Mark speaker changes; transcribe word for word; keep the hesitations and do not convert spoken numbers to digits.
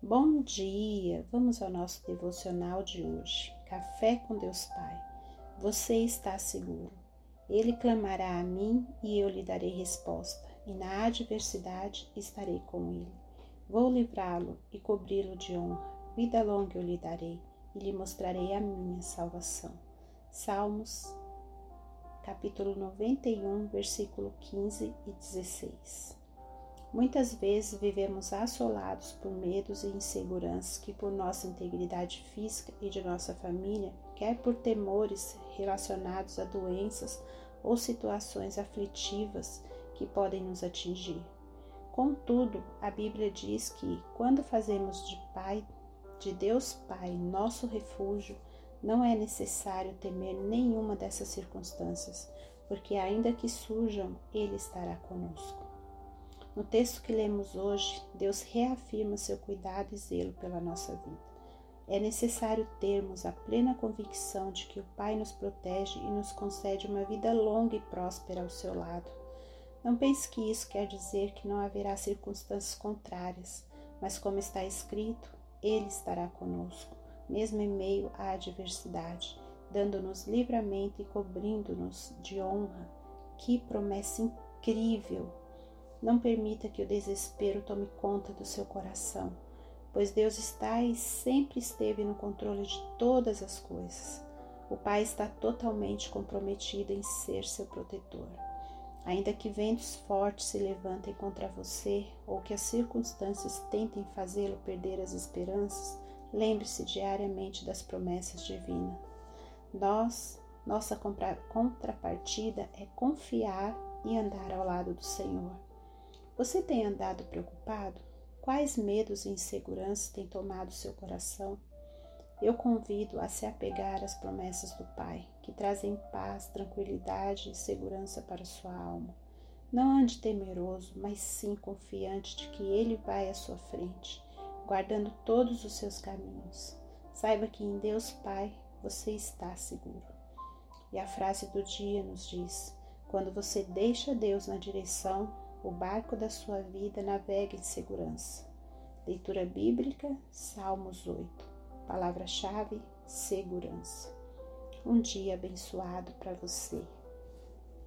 Speaker 1: Bom dia! Vamos ao nosso devocional de hoje. Café com Deus Pai. Você está seguro. Ele clamará a mim e eu lhe darei resposta, e na adversidade estarei com ele. Vou livrá-lo e cobri-lo de honra. Vida longa eu lhe darei e lhe mostrarei a minha salvação. Salmos, capítulo noventa e um, versículo quinze e dezesseis. Muitas vezes vivemos assolados por medos e inseguranças que por nossa integridade física e de nossa família, quer por temores relacionados a doenças ou situações aflitivas que podem nos atingir. Contudo, a Bíblia diz que quando fazemos de Pai, de Deus Pai, nosso refúgio, não é necessário temer nenhuma dessas circunstâncias, porque ainda que surjam, Ele estará conosco. No texto que lemos hoje, Deus reafirma seu cuidado e zelo pela nossa vida. É necessário termos a plena convicção de que o Pai nos protege e nos concede uma vida longa e próspera ao seu lado. Não pense que isso quer dizer que não haverá circunstâncias contrárias, mas como está escrito, Ele estará conosco, mesmo em meio à adversidade, dando-nos livramento e cobrindo-nos de honra. Que promessa incrível! Não permita que o desespero tome conta do seu coração, pois Deus está e sempre esteve no controle de todas as coisas. O Pai está totalmente comprometido em ser seu protetor. Ainda que ventos fortes se levantem contra você ou que as circunstâncias tentem fazê-lo perder as esperanças, lembre-se diariamente das promessas divinas. Nós, nossa contrapartida é confiar e andar ao lado do Senhor. Você tem andado preocupado? Quais medos e inseguranças têm tomado seu coração? Eu convido a se apegar às promessas do Pai, que trazem paz, tranquilidade e segurança para sua alma. Não ande temeroso, mas sim confiante de que Ele vai à sua frente, guardando todos os seus caminhos. Saiba que em Deus Pai você está seguro. E a frase do dia nos diz: quando você deixa Deus na direção, o barco da sua vida navega em segurança. Leitura bíblica, Salmos oito. Palavra-chave, segurança. Um dia abençoado para você.